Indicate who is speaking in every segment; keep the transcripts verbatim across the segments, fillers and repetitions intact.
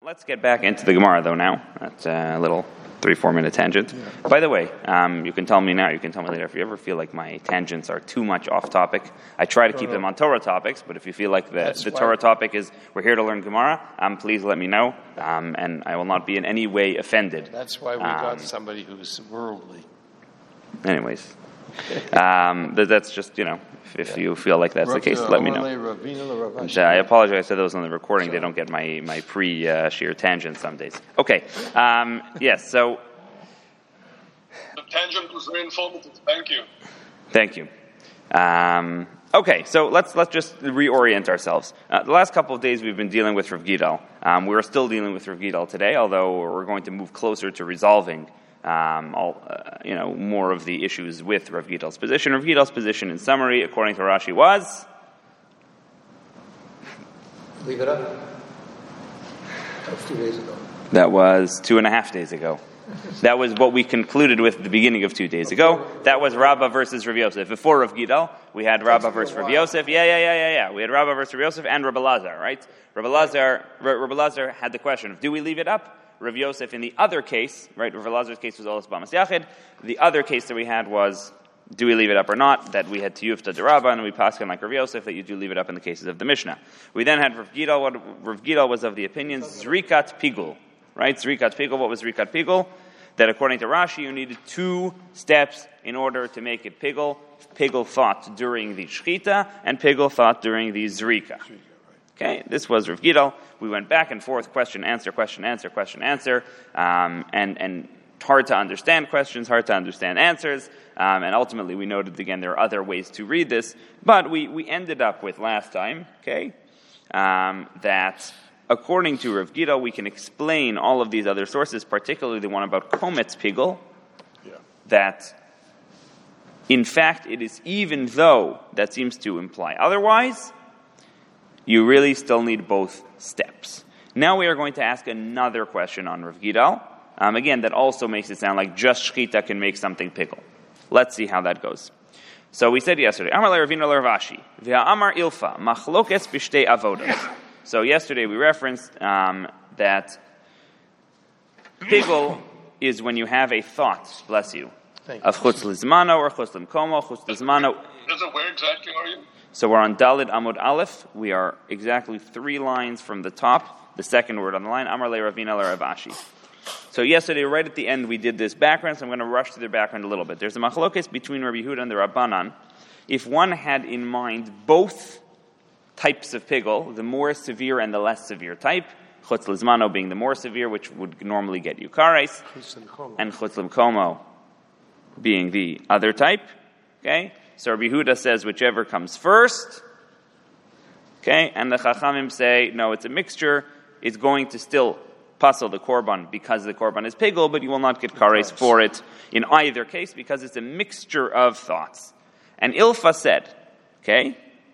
Speaker 1: Let's get back into the Gemara, though, now. That's a little three, four-minute tangent. Yeah. By the way, um, you can tell me now, you can tell me later, if you ever feel like my tangents are too much off-topic. I try to keep no, no. them on Torah topics, but if you feel like the, the Torah topic is, we're here to learn Gemara, um, please let me know, um, and I will not be in any way offended.
Speaker 2: That's why we um, got somebody who's worldly.
Speaker 1: Anyways, um, that's just, you know, if yeah. you feel like that's the case, let me know. And, uh, I apologize to those on the recording. They don't get my, my pre-sheer uh, tangent some days. Okay. Um, yes, so...
Speaker 3: The tangent was very informative. Thank you.
Speaker 1: Thank you. Um, okay, so let's let's just reorient ourselves. Uh, the last couple of days we've been dealing with Rav Gidal. Um, we're still dealing with Rav Gidal today, although we're going to move closer to resolving Um, all, uh, you know, more of the issues with Rav Gidal's position. Rav Gidal's position, in summary, according to Rashi, was
Speaker 2: leave it up. That was two days ago.
Speaker 1: That was two and a half days ago. That was what we concluded with at the beginning of two days ago. That was Rabbah versus Rav Yosef. Before Rav Gidal, we had Rabbah versus Rav Yosef. Yeah, yeah, yeah, yeah, yeah. We had Rabbah versus Rav Yosef and Rabbi Lazar, right? Rabbi Lazar, Rabbi Lazar had the question of, do we leave it up? Rav Yosef, in the other case, right, Rav Lazar's case was Olas Bamas Yachid. The other case that we had was, do we leave it up or not? That we had Tiyufta Derabba, and we passed on like Rav Yosef, that you do leave it up in the cases of the Mishnah. We then had Rav Gidal. What Rav Gidal was of the opinion, Zrikat Pigul, right? Zrikat Pigul. What was Zrikat Pigul? That according to Rashi, you needed two steps in order to make it Pigul. Pigul thought during the Shchita, and Pigul thought during the Zrika. Okay, this was Rav Gidal. We went back and forth, question, answer, question, answer, question, answer, um, and, and hard to understand questions, hard to understand answers, um, and ultimately we noted, again, there are other ways to read this, but we, we ended up with last time, okay, um, that according to Rav Gidal, we can explain all of these other sources, particularly the one about Kometz Pigul, yeah. that in fact it is, even though that seems to imply otherwise, you really still need both steps. Now we are going to ask another question on Rav Gidal. Um, again, that also makes it sound like just Shchita can make something Pigul. Let's see how that goes. So we said yesterday, Amar le'Ravina le'Ravashi, v'ha'amar ilfa, machlokes b'shtei avodos. So yesterday we referenced um, that Pigul is when you have a thought, bless you, you. of chutz lizmano or chutz limkomo, chutz lizmano.
Speaker 3: Where exactly are you?
Speaker 1: So we're on Dalid Amud Aleph. We are exactly three lines from the top, the second word on the line, Amar le'Ravina le'Ravashi. So yesterday, right at the end, we did this background, so I'm going to rush through the background a little bit. There's a machlokes between Rabbi Yehuda and the Rabbanan. If one had in mind both types of Pigul, the more severe and the less severe type, chutz lizmano being the more severe, which would normally get you kares, and chutz limkomo being the other type, okay? So Rabbi Yehuda says whichever comes first, okay, and the Chachamim say, no, it's a mixture, it's going to still pasel the korban because the korban is Pigul, but you will not get kares for it in either case because it's a mixture of thoughts. And Ilfa said, okay,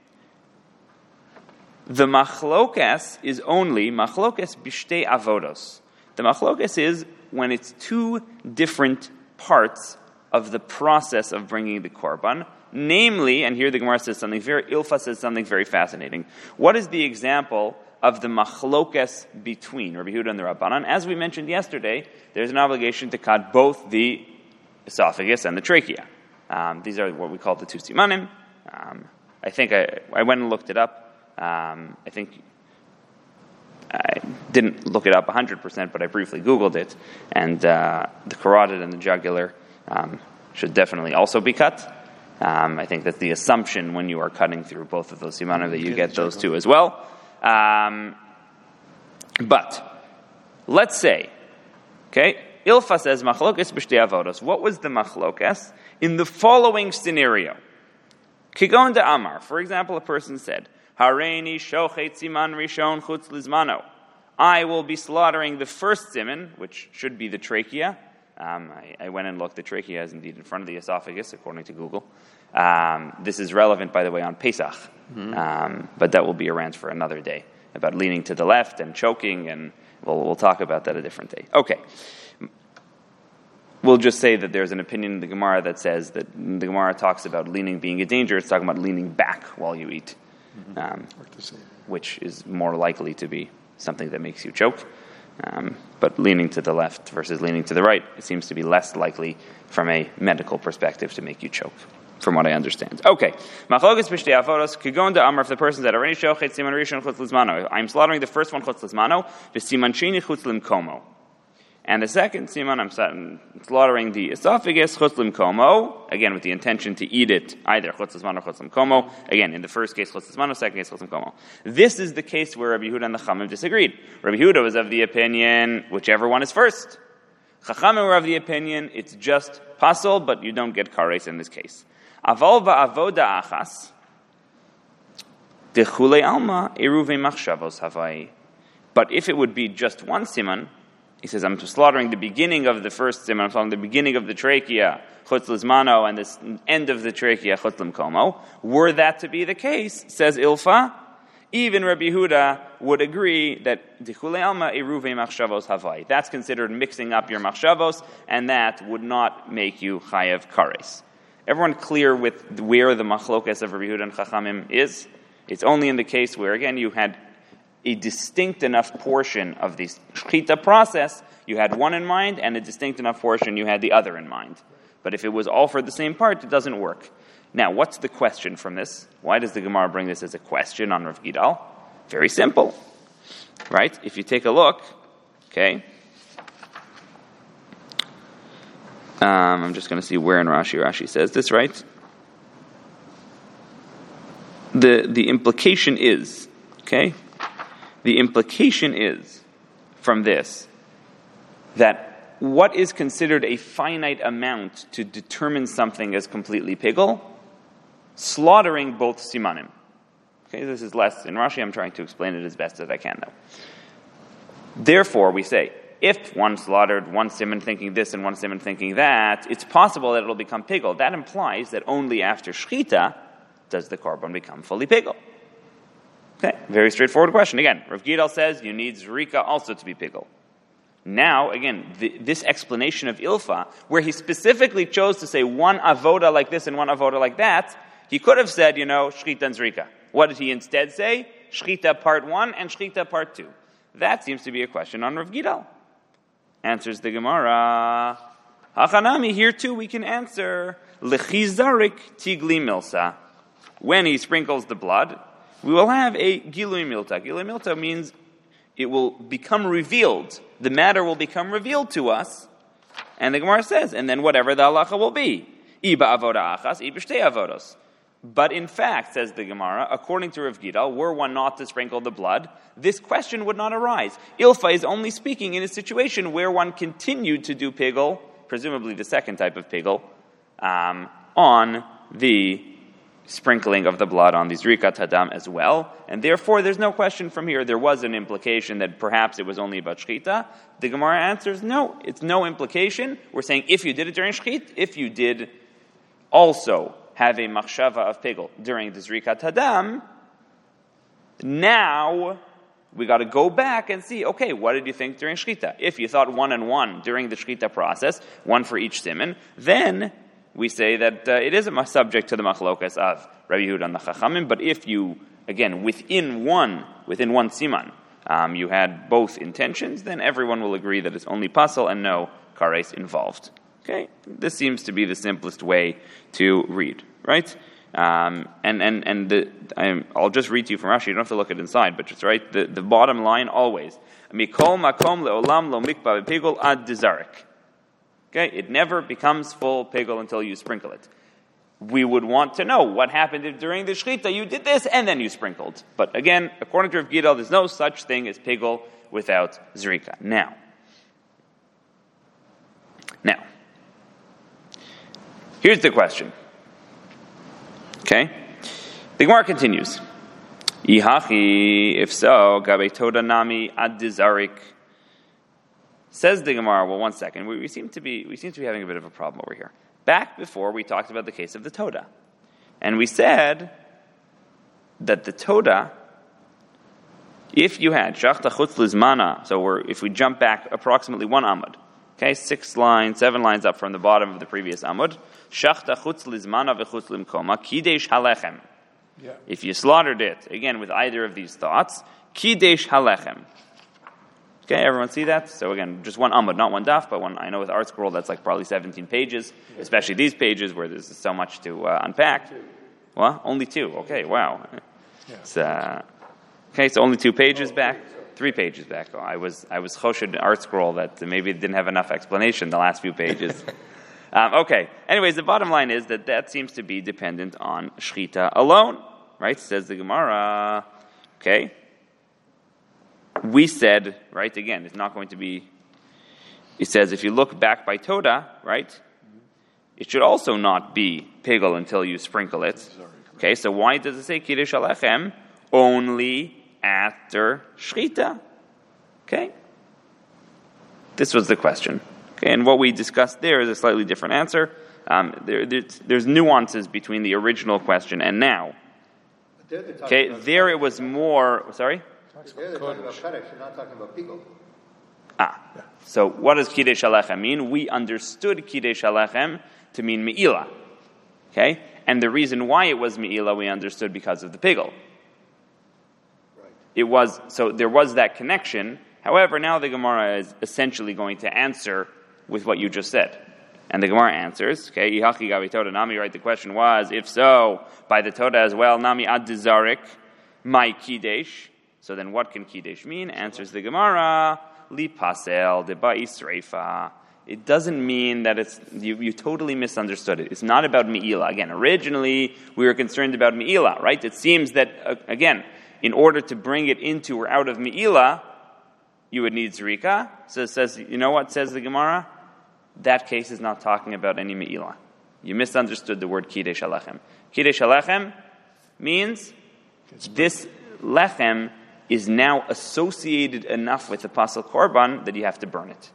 Speaker 1: the machlokes is only machlokes b'shtei avodos. The machlokes is when it's two different parts of the process of bringing the korban. Namely, and here the Gemara says something very, Ilfa says something very fascinating. What is the example of the machlokes between Rabbi Yehuda and the Rabbanan? As we mentioned yesterday, there's an obligation to cut both the esophagus and the trachea. Um, these are what we call the two simanim. Um, I think I, I went and looked it up. Um, I think I didn't look it up one hundred percent, but I briefly Googled it. And uh, the carotid and the jugular um, should definitely also be cut. Um, I think that's the assumption when you are cutting through both of those simanim that you get those two as well. Um, but let's say, okay, Ilfa says machlokes b'shtei avodos. What was the machlokes in the following scenario? Kigon de Amar, for example, a person said, Hareini shochet siman rishon chutz lizmano. I will be slaughtering the first siman, which should be the trachea. Um, I, I went and looked. The trachea is indeed in front of the esophagus, according to Google. Um, this is relevant, by the way, on Pesach, mm-hmm. um, but that will be a rant for another day about leaning to the left and choking, and we'll, we'll talk about that a different day. Okay. We'll just say that there's an opinion in the Gemara that says that the Gemara talks about leaning being a danger. It's talking about leaning back while you eat, mm-hmm. um, which is more likely to be something that makes you choke. Um, but leaning to the left versus leaning to the right, it seems to be less likely from a medical perspective to make you choke, from what I understand. Okay. Machlokas b'shtei avodos, kigon da'amar, if the person that already shochet siman rishon chutz lizmano, I'm slaughtering the first one chutz lizmano, v'siman sheni chutz limkomo. And the second siman, I'm slaughtering the esophagus, chutz limkomo, again with the intention to eat it, either chutz lizmano or chutz limkomo. Again, in the first case, chutz lizmano, second case, chutz limkomo. This is the case where Rabbi Yehuda and the Chachamim disagreed. Rabbi Yehuda was of the opinion, whichever one is first. Chachamim were of the opinion, it's just pasol, but you don't get kares in this case. Aval ba'avoda achas, dechule alma, eruve machshavos havai. But if it would be just one siman, he says, I'm slaughtering the beginning of the first siman, I'm slaughtering the beginning of the trachea, chutz lizmano, and this end of the trachea, chutz limkomo. Were that to be the case, says Ilfa, even Rabbi Yehuda would agree that dechule alma eruve machshavos havai. That's considered mixing up your machshavos, and that would not make you chayav kares. Everyone clear with where the machlokas of Rabbi Yehuda and Chachamim is? It's only in the case where, again, you had a distinct enough portion of the shchita process, you had one in mind, and a distinct enough portion, you had the other in mind. But if it was all for the same part, it doesn't work. Now, what's the question from this? Why does the Gemara bring this as a question on Rav Gidal? Very simple. Right? If you take a look, okay, um, I'm just going to see where in Rashi Rashi says this, right? The, the implication is, okay, the implication is from this that what is considered a finite amount to determine something as completely pigul? Slaughtering both simanim. Okay, this is less in Rashi. I'm trying to explain it as best as I can, though. Therefore, we say, if one slaughtered one siman thinking this and one siman thinking that, it's possible that it'll become pigul. That implies that only after shchita does the korban become fully pigul. Okay, very straightforward question. Again, Rav Gidal says you need zrika also to be pigul. Now, again, the, this explanation of Ilfa, where he specifically chose to say one avoda like this and one avoda like that, he could have said, you know, shchita and zrika. What did he instead say? Shchita part one and shchita part two. That seems to be a question on Rav Gidal. Answers the Gemara. Hachanami, here too we can answer. Lechizarik tigli milsa. When he sprinkles the blood, we will have a gilui milta. Gilui milta means it will become revealed. The matter will become revealed to us. And the Gemara says, and then whatever the halacha will be. Iba avoda achas, iba shtei avodos. But in fact, says the Gemara, according to Rav Gidal, were one not to sprinkle the blood, this question would not arise. Ilfa is only speaking in a situation where one continued to do pigul, presumably the second type of pigul, um, on the sprinkling of the blood on the zrikat hadam as well. And therefore, there's no question from here. There was an implication that perhaps it was only about shchita. The Gemara answers, no, it's no implication. We're saying if you did it during shchit, if you did also have a machshava of pigul during the zrikat hadam, now we got to go back and see, okay, what did you think during shchita? If you thought one and one during the shchita process, one for each siman, then we say that uh, it is a subject to the machlokas of Rabbi Yehuda and the Chachamim, but if you, again, within one, within one siman, um, you had both intentions, then everyone will agree that it's only pasal and no kares involved. Okay? This seems to be the simplest way to read, right? Um, and and, and the, I'm, I'll just read to you from Rashi, you don't have to look at inside, but just right, the, the bottom line always, Mikol makom le'olam lo mikba v'pigul ad dizarik. Okay, it never becomes full pigul until you sprinkle it. We would want to know what happened if during the shchita you did this and then you sprinkled. But again, according to Rav Gidal, there's no such thing as pigul without zrika. Now, now, here's the question. Okay, the Gemara continues. Yihachi, if so, gabe toda nami ad dizarik. Says the Gemara, well, one second, we, we seem to be we seem to be having a bit of a problem over here. Back before, we talked about the case of the Toda. And we said that the Toda, if you had Shachta Chutz Lizmana, so we're, if we jump back approximately one Amud, okay, six lines, seven lines up from the bottom of the previous Amud, Shachta Chutz Lizmana v'chutz limkoma, Kidesh Halechem. If you slaughtered it, again, with either of these thoughts, Kidesh Halechem. Okay, everyone see that? So again, just one amud, not one daf, but one, I know with Art Scroll that's like probably seventeen pages, especially these pages where there's so much to uh, unpack. Well, only two. Okay, wow. It's, uh, okay, so only two pages back, three pages back. Oh, I was I was choshed Art Scroll that maybe it didn't have enough explanation the last few pages. um, okay, anyways, the bottom line is that that seems to be dependent on shchita alone, right? Says the Gemara. Okay. We said, right, again, it's not going to be, it says if you look back by Toda, right, it should also not be pigel until you sprinkle it. Okay, so why does it say Kiddush Alechem only after Shchita? Okay? This was the question. Okay, and what we discussed there is a slightly different answer. Um, there, there's, there's nuances between the original question and now. Okay, there it was more, sorry?
Speaker 2: There they're talking about Kaddish, you're not talking about Pigel.
Speaker 1: Ah, so what does Kiddush Alechem mean? We understood Kiddush Alechem to mean Me'ilah. Okay? And the reason why it was Me'ilah we understood because of the Pigel.
Speaker 2: Right.
Speaker 1: It was, so there was that connection. However, now the Gemara is essentially going to answer with what you just said. And the Gemara answers, okay, Ihachi Gavi Toda Nami, right? The question was, if so, by the Toda as well, Nami Ad Dizarik, my Kiddush. So then what can Kiddush mean? Answers the Gemara, Li Pasel de Ba'isreifa. It doesn't mean that it's, you, you totally misunderstood it. It's not about Me'ilah. Again, originally we were concerned about Me'ilah, right? It seems that, uh, again, in order to bring it into or out of Me'ilah, you would need Zrika. So it says, you know what says the Gemara? That case is not talking about any Me'ilah. You misunderstood the word Kiddush Alechem. Kiddush Alechem means this lechem is now associated enough with the Pasal Korban that you have to burn it.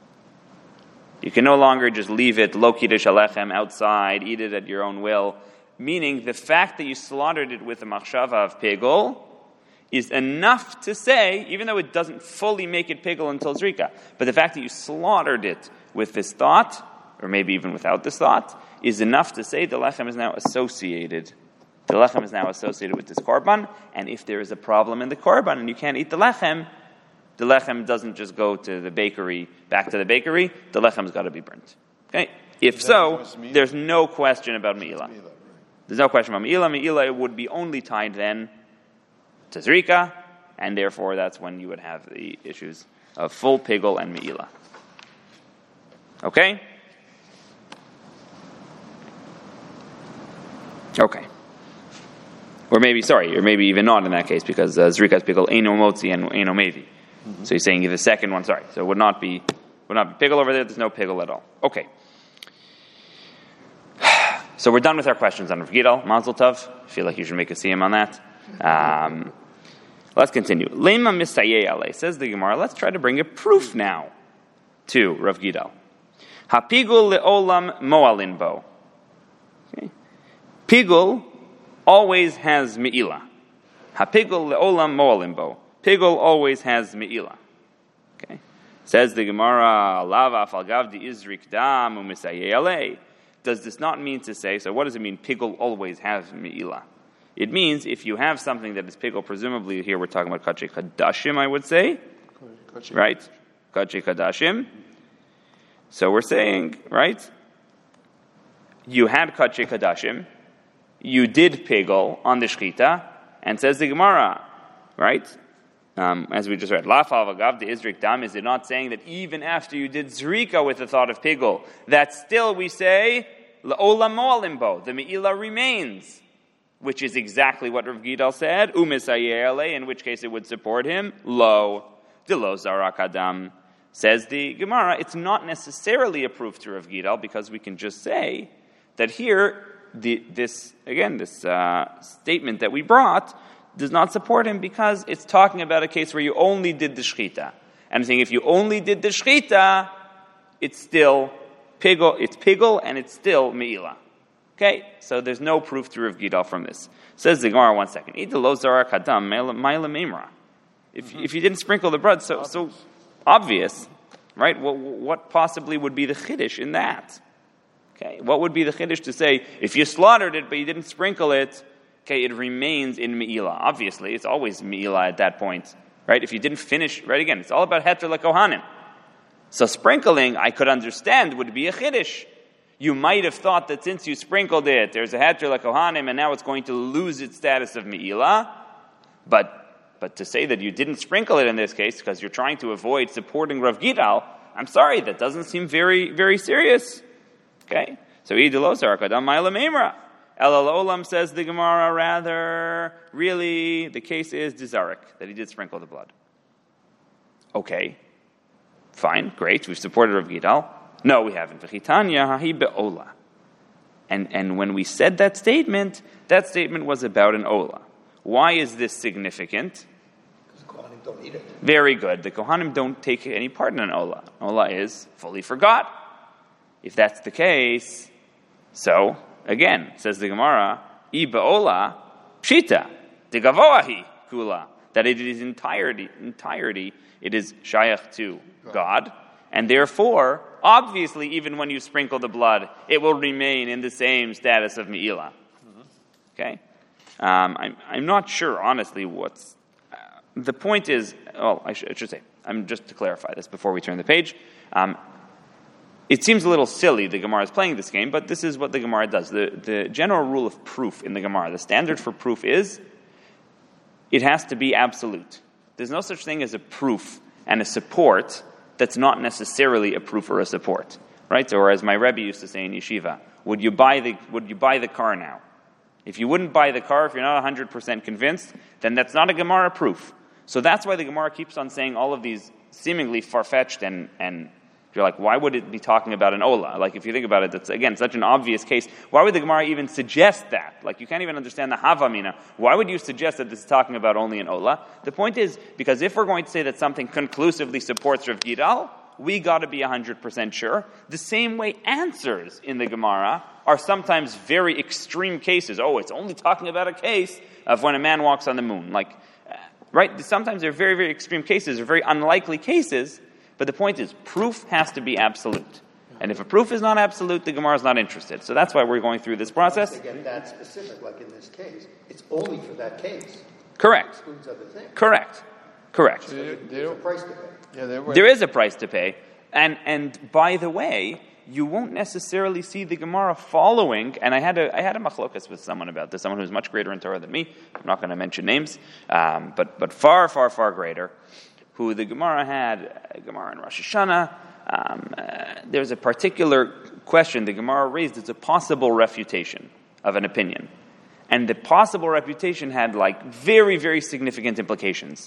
Speaker 1: You can no longer just leave it, lo Kiddush Alechem, outside, eat it at your own will. Meaning, the fact that you slaughtered it with a machshava of pigul is enough to say, even though it doesn't fully make it pigul until Zrika, but the fact that you slaughtered it with this thought, or maybe even without this thought, is enough to say the lechem is now associated. The lechem is now associated with this korban, and if there is a problem in the korban and you can't eat the lechem, the lechem doesn't just go to the bakery, back to the bakery, the lechem's got to be burnt. Okay? If so, there's no question about Me'ilah. There's no question about Me'ilah. Me'ilah would be only tied then to Zrika, and therefore that's when you would have the issues of full pigul and Me'ilah. Okay? Okay. Or maybe, sorry, or maybe even not in that case, because uh, Zrika's pigul eino motzi and eino mevi. Mm-hmm. So he's saying the second one, sorry. So it would not be, would not be pigul over there, there's no pigul at all. Okay. So we're done with our questions on Rav Gidal, Mazel Tov. I feel like you should make a siyum on that. Um, let's continue. Lema misayeh alei, says the Gemara, let's try to bring a proof now to Rav Gidal. Hapigul le'olam mo'alin bo. Okay. Pigul always has Me'ilah. Hapigul le'olam mo'alin bo. Pigul always has Me'ilah. Okay. Says the Gemara, lava afal gavdi izrik dam u'misayeh alei. Does this not mean to say, so what does it mean, pigul always has Me'ilah? It means if you have something that is pigul, presumably here we're talking about kachei kadashim, I would say. Right? Kachei kadashim. So we're saying, right? You had kachei kadashim, you did pigul on the shchita, and says the Gemara, right? Um, as we just read, Lafal v'gav de izrik dam, is it not saying that even after you did zrika with the thought of pigul, that still we say, la'olam mo'alim bo, the me'ilah remains, which is exactly what Rav Gidal said, u'misayeh alei, in which case it would support him, lo, de lo zarak adam. Says the Gemara, it's not necessarily a proof to Rav Gidal, because we can just say that here, the, this, again, this uh, statement that we brought, does not support him because it's talking about a case where you only did the shchita. And I'm saying if you only did the shchita, it's still pigul, it's pigul, and it's still me'ilah. Okay? So there's no proof to Rav Gidal from this. Says the Gemara, one second. If, if you didn't sprinkle the blood, so, so obvious, right? What, what possibly would be the chiddush in that? Okay? What would be the chiddush to say, if you slaughtered it but you didn't sprinkle it, okay, it remains in Me'ilah. Obviously, it's always Me'ilah at that point. right? If you didn't finish, right, again, it's all about heter lekohanim. So sprinkling, I could understand, would be a chiddush. You might have thought that since you sprinkled it, there's a heter lekohanim, and now it's going to lose its status of me'ilah. But but to say that you didn't sprinkle it in this case because you're trying to avoid supporting Rav Gidal, I'm sorry, that doesn't seem very, very serious. Okay? So idilosar kadam ma'ila meimra. Elal Olam, says the Gemara, rather, really, the case is Dizarik, that he did sprinkle the blood. Okay. Fine, great, we've supported Rav Gidal. No, we haven't. V'chitanya hahi be'ola. And and when we said that statement, that statement was about an ola. Why is this significant?
Speaker 2: Because the Kohanim don't eat it.
Speaker 1: Very good. The Kohanim don't take any part in an ola. Ola is fully forgot. If that's the case, so, again, says the Gemara, I be'ola pshita, de gavoahi kula, that it is entirety, entirety, it is shayach to God, and therefore, obviously, even when you sprinkle the blood, it will remain in the same status of me'ilah. Mm-hmm. Okay? Um, I'm, I'm not sure, honestly, what's... Uh, the point is... Well, I, sh- I should say, I'm just to clarify this before we turn the page. Um, it seems a little silly, the Gemara is playing this game, but this is what the Gemara does. The, the general rule of proof in the Gemara, the standard for proof is, it has to be absolute. There's no such thing as a proof and a support that's not necessarily a proof or a support, right? Or as my Rebbe used to say in yeshiva, would you buy the would you buy the car now? If you wouldn't buy the car, if you're not one hundred percent convinced, then that's not a Gemara proof. So that's why the Gemara keeps on saying all of these seemingly far-fetched and, and you're like, why would it be talking about an ola? Like, if you think about it, that's, again, such an obvious case. Why would the Gemara even suggest that? Like, you can't even understand the havamina. Why would you suggest that this is talking about only an ola? The point is, because if we're going to say that something conclusively supports Rav Gidal, we got to be one hundred percent sure. The same way answers in the Gemara are sometimes very extreme cases. Oh, it's only talking about a case of when a man walks on the moon. Like, uh, right? Sometimes they're very, very extreme cases, or very unlikely cases. But the point is, proof has to be absolute. And if a proof is not absolute, the Gemara is not interested. So that's why we're going through this process.
Speaker 2: Once they get that specific, like in this case, it's only for that case.
Speaker 1: Correct.
Speaker 2: It excludes other things.
Speaker 1: Correct. Correct.
Speaker 2: So there- there's a price to pay.
Speaker 4: Yeah, they were.
Speaker 1: There is a price to pay. And and by the way, you won't necessarily see the Gemara following, and I had a I had a machlokas with someone about this, someone who's much greater in Torah than me. I'm not going to mention names, um, but but far, far, far greater, who the Gemara had, uh, Gemara in Rosh Hashanah. Um, uh, there's a particular question the Gemara raised. It's a possible refutation of an opinion. And the possible refutation had like very, very significant implications.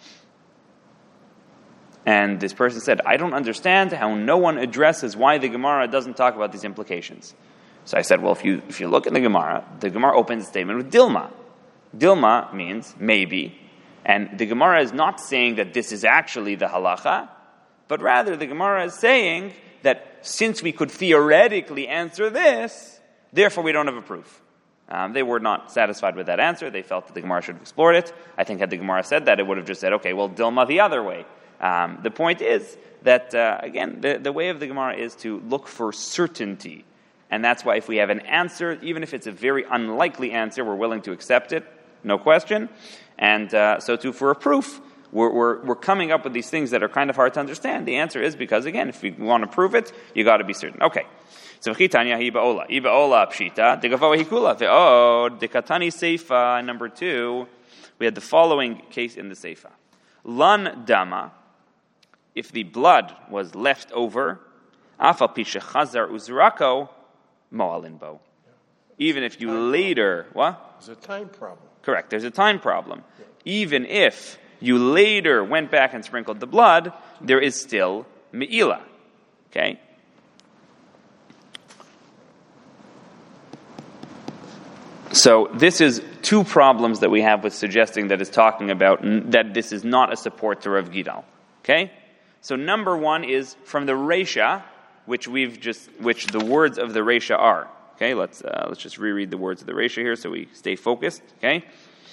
Speaker 1: And this person said, I don't understand how no one addresses why the Gemara doesn't talk about these implications. So I said, well, if you if you look in the Gemara, the Gemara opens the statement with Dilma. Dilma means maybe. And the Gemara is not saying that this is actually the halacha, but rather the Gemara is saying that since we could theoretically answer this, therefore we don't have a proof. Um, they were not satisfied with that answer. They felt that the Gemara should have explored it. I think had the Gemara said that, it would have just said, okay, well, Dilma the other way. Um, the point is that, uh, again, the, the way of the Gemara is to look for certainty. And that's why if we have an answer, even if it's a very unlikely answer, we're willing to accept it, no question. And uh, so too for a proof, we're, we're, we're coming up with these things that are kind of hard to understand. The answer is because, again, if we want to prove it, you got to be certain. Okay. So, chitanya hi ba'ola. Hi ba'ola pshita. Degavawa hikula. Ve'od. Dekatani seifa. Number two, we had the following case in the seifa. Lan dama. If the blood was left over, afal pisha chazar uzrako mo'alin bo. Even if you later, what?
Speaker 4: There's a time problem.
Speaker 1: Correct, there's a time problem. Even if you later went back and sprinkled the blood, there is still me'ilah. Okay? So this is two problems that we have with suggesting that it's talking about, that this is not a support to Rav Gidal. Okay? So number one is from the Reisha, which we've just, which the words of the Reisha are. Okay, let's uh, let's just reread the words of the Reisha here so we stay focused. Okay,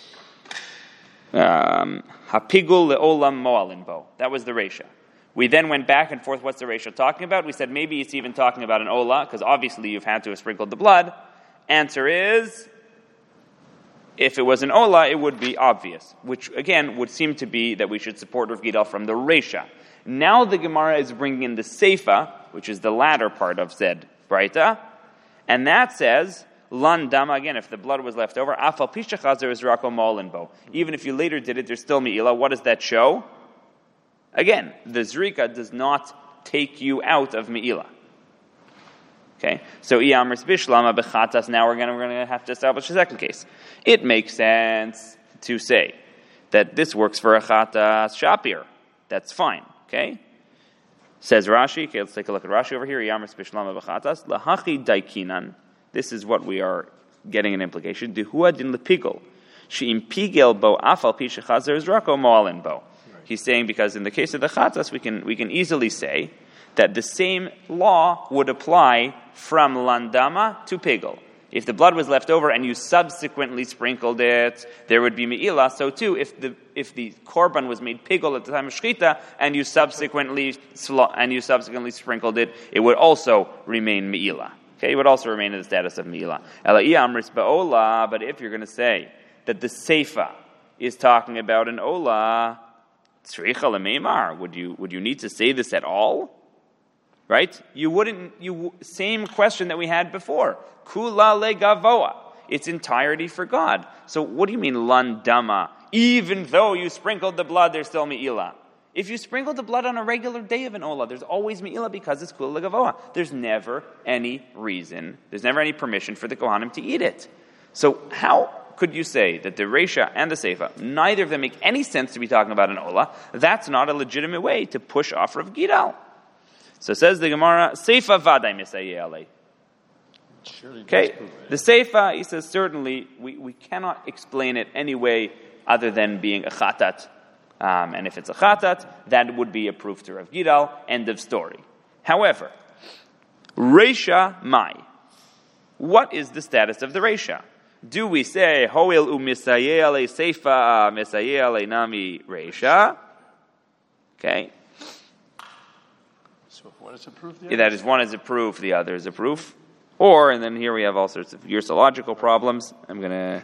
Speaker 1: Hapigul leolam mo'alin bo. That was the Reisha. We then went back and forth. What's the Reisha talking about? We said maybe it's even talking about an ola because obviously you've had to have sprinkled the blood. Answer is If it was an Ola, it would be obvious, which again would seem to be that we should support Rav Gidal from the Reisha. Now the Gemara is bringing in the Seifa, which is the latter part of said Braita, and that says, Lan Dama, again, if the blood was left over, Afal Pisha Chazer is Rako Molinbo. Even if you later did it, there's still Me'ila. What does that show? Again, the Zrika does not take you out of Me'ila. Okay, so Iyamris Bishlama Bechatas, now we're going we're to have to establish a second case. It makes sense to say that this works for a Chatas Shapir. That's fine, okay? Says Rashi, okay, let's take a look at Rashi over here. Iyamris Bishlama Bechatas, Lahachi Daikinan. This is what we are getting an implication. Dehua din lepigel. She'im pigel bo afal pisha chazer is rako mo'alin bo. He's saying because in the case of the chatas, we can we can easily say that the same law would apply from landama to pigel. If the blood was left over and you subsequently sprinkled it, there would be me'ila. So too, if the if the korban was made pigel at the time of shchita and you subsequently and you subsequently sprinkled it, it would also remain me'ila. Okay, it would also remain in the status of me'ila. But if you're going to say that the seifa is talking about an ola, would you would you need to say this at all? Right? You wouldn't. You same question that we had before. Kula legavoa. Its entirety for God. So what do you mean landama? Even though you sprinkled the blood, there's still me'ila. If you sprinkle the blood on a regular day of an ola, there's always me'ila because it's kula legavoa. There's never any reason. There's never any permission for the kohanim to eat it. So how could you say that the Reisha and the Seifa, neither of them make any sense to be talking about an ola? That's not a legitimate way to push off Rav Gidal. So says the Gemara, Seifa vaday misayeh alei. Okay, the Seifa, he says, certainly we, we cannot explain it any way other than being a chatat. Um, and if it's a chatat, that would be a proof to Rav Gidal, end of story. However, Reisha mai. What is the status of the Reisha? Do we say, Hoil u misayeh alei Seifa, misayeh alei nami Reisha? Okay.
Speaker 2: So one is a proof?
Speaker 1: Yeah, that is, one is a proof, the other is a proof. Or, and then here we have all sorts of ursological problems. I'm going to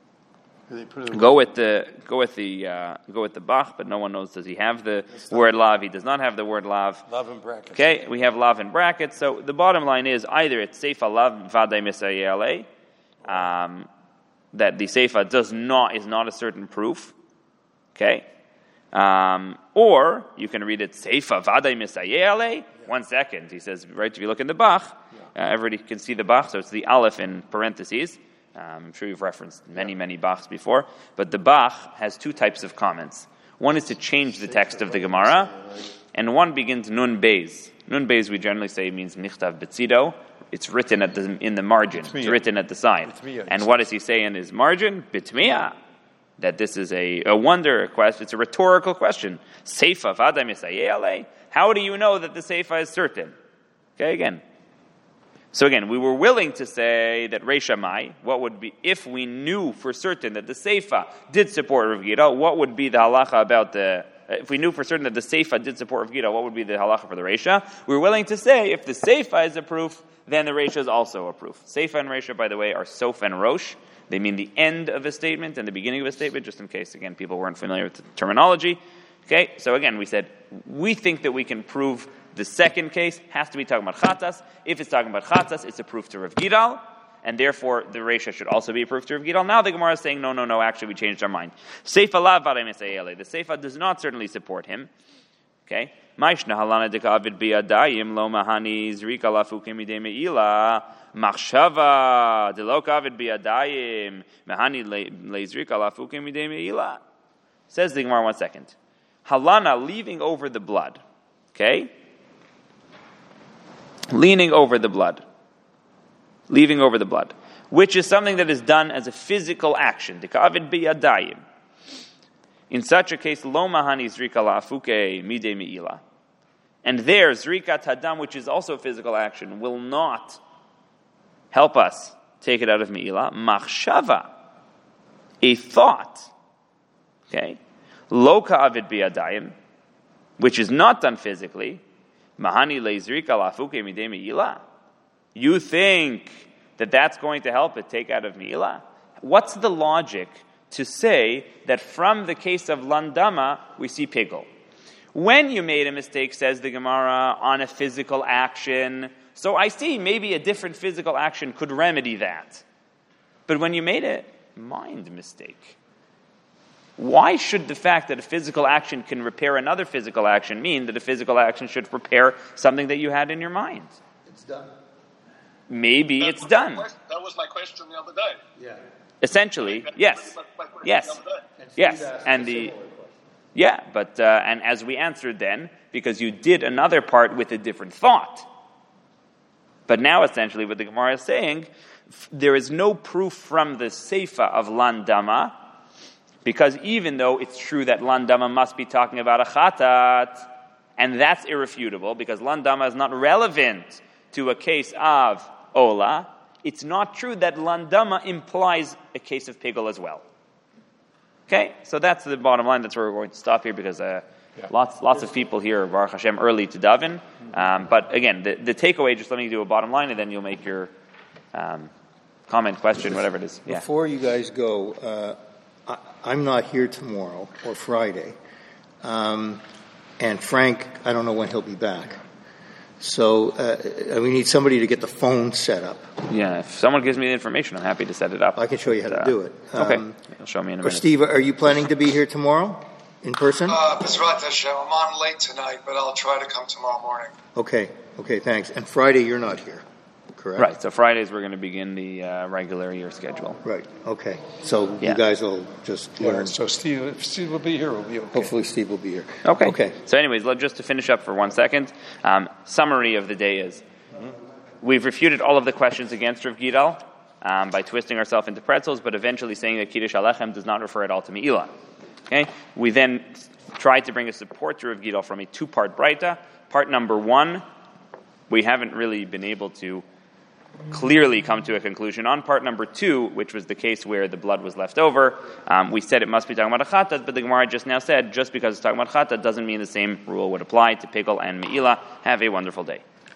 Speaker 1: go with the go with the uh, go with the Bach, but no one knows, does he have the word lav? He does not have the word lav.
Speaker 2: Lav in brackets.
Speaker 1: Okay, we have lav in brackets. So the bottom line is either it's seifa lav vaday misayeh alei, um that the seifa does not is not a certain proof. Okay. Um, or you can read it seifa vaday misayeh alei. One second, he says, right, if you look in the Bach, uh, everybody can see the Bach, so it's the aleph in parentheses. Um, I'm sure you've referenced many, many Bachs before, but the Bach has two types of comments. One is to change the text of the Gemara, and one begins nun beis. Nun beis we generally say means nichtav betzido. It's written at the, in the margin. It's written at the side. And what does he say in his margin? Bitmiya. That this is a, a wonder question. It's a rhetorical question. Seifa vaday misayeh alei. How do you know that the seifa is certain? Okay, again. So again, we were willing to say that Reisha Mai, what would be, if we knew for certain that the Seifa did support Rav Gidal, what would be the halacha about the, if we knew for certain that the Seifa did support Rav Gidal, what would be the halacha for the Reisha? We were willing to say, if the Seifa is a proof, then the Reisha is also a proof. Seifa and Reisha, by the way, are Sof and Rosh. They mean the end of a statement and the beginning of a statement, just in case, again, people weren't familiar with the terminology. Okay, so again, we said, we think that we can prove the second case has to be talking about chatas. If it's talking about chatas, it's a proof to Rav Gidal, and therefore the Reisha should also be a proof to Rav Gidal. Now the Gemara is saying, no, no, no, actually we changed our mind. Seifa lav vaday misayeh alei. The Seifa does not certainly support him. Okay? Ma'ishna halana dekavid biyadayim lo mahani zrika lafu kemidei me'ila machshava delo kavid biyadayim mahani leizrika lafu kemidei me'ila. Says the Gemara, one second. Halana, leaving over the blood. Okay? Leaning over the blood. Leaving over the blood. Which is something that is done as a physical action. Dekavid biyadayim. In such a case, lo mahani zrika la'afuke midei me'ila. And there, zrika tadam, which is also a physical action, will not help us take it out of me'ila. Machshava. A thought. Okay? Lo ka'avid biyadayim, which is not done physically. Mahani leizrika lafuke midei me'ila. You think that that's going to help it take out of me'ila? what's the logic to say that from the case of landama we see pigul? When you made a mistake, says the Gemara, on a physical action, so I see maybe a different physical action could remedy that. But when you made a mind mistake, why should the fact that a physical action can repair another physical action mean that a physical action should repair something that you had in your mind?
Speaker 2: It's done.
Speaker 1: Maybe
Speaker 3: That
Speaker 1: it's
Speaker 3: was
Speaker 1: done.
Speaker 3: my quest- That was my question the other day.
Speaker 2: Yeah.
Speaker 1: Essentially,
Speaker 3: That-
Speaker 1: yes.
Speaker 3: that was my question
Speaker 1: Yes.
Speaker 3: the other day.
Speaker 2: And Steve
Speaker 1: Yes,
Speaker 2: asked
Speaker 1: and
Speaker 2: a
Speaker 1: the
Speaker 2: similar question.
Speaker 1: yeah, but uh, and as we answered then, because you did another part with a different thought. But now, essentially, what the Gemara is saying, f- there is no proof from the Seifa of Landama, because even though it's true that Landama must be talking about a Chatat, and that's irrefutable, because Landama is not relevant to a case of Ola, it's not true that Landama implies a case of Pigul as well. Okay, so that's the bottom line. That's where we're going to stop here, because uh,
Speaker 4: Yeah.
Speaker 1: lots lots of people here, Baruch Hashem, early to daven. Um, but again, the, the takeaway, just let me do a bottom line, and then you'll make your um, comment, question, whatever it is. Yeah.
Speaker 5: Before you guys go, uh, I, I'm not here tomorrow or Friday. Um, and Frank, I don't know when he'll be back. So uh, we need somebody to get the phone set up.
Speaker 1: Yeah, if someone gives me the information, I'm happy to set it up.
Speaker 5: I can show you how to
Speaker 1: Uh,
Speaker 5: do it.
Speaker 1: Okay,
Speaker 5: Um,
Speaker 1: you'll show me in a
Speaker 5: Or
Speaker 1: minute.
Speaker 5: Steve, are you planning to be here tomorrow in person?
Speaker 6: Uh, Bezrat Hashem, I'm on late tonight, but I'll try to come tomorrow morning.
Speaker 5: Okay, okay, thanks. And Friday you're not here, correct?
Speaker 1: Right, so Fridays we're going to begin the uh, regular year schedule.
Speaker 5: Right, okay. So
Speaker 1: Yeah.
Speaker 5: you guys will just
Speaker 4: Yeah,
Speaker 5: learn.
Speaker 4: so Steve, if Steve will be here, we'll be okay.
Speaker 5: Hopefully Steve will be here.
Speaker 1: Okay.
Speaker 5: Okay.
Speaker 1: So anyways, let- just to finish up for one second, um, summary of the day is, we've refuted all of the questions against Rav Gidal um, by twisting ourselves into pretzels, but eventually saying that Kiddush Alechem does not refer at all to Me'ilah. Okay? We then tried to bring a support to Rav Gidal from a two-part Breita. Part number one, we haven't really been able to clearly come to a conclusion on. Part number two, which was the case where the blood was left over, um, we said it must be talking about a Chatat, but the Gemara just now said just because it's talking about Chatat doesn't mean the same rule would apply to Pickle and Me'ilah. Have a wonderful day.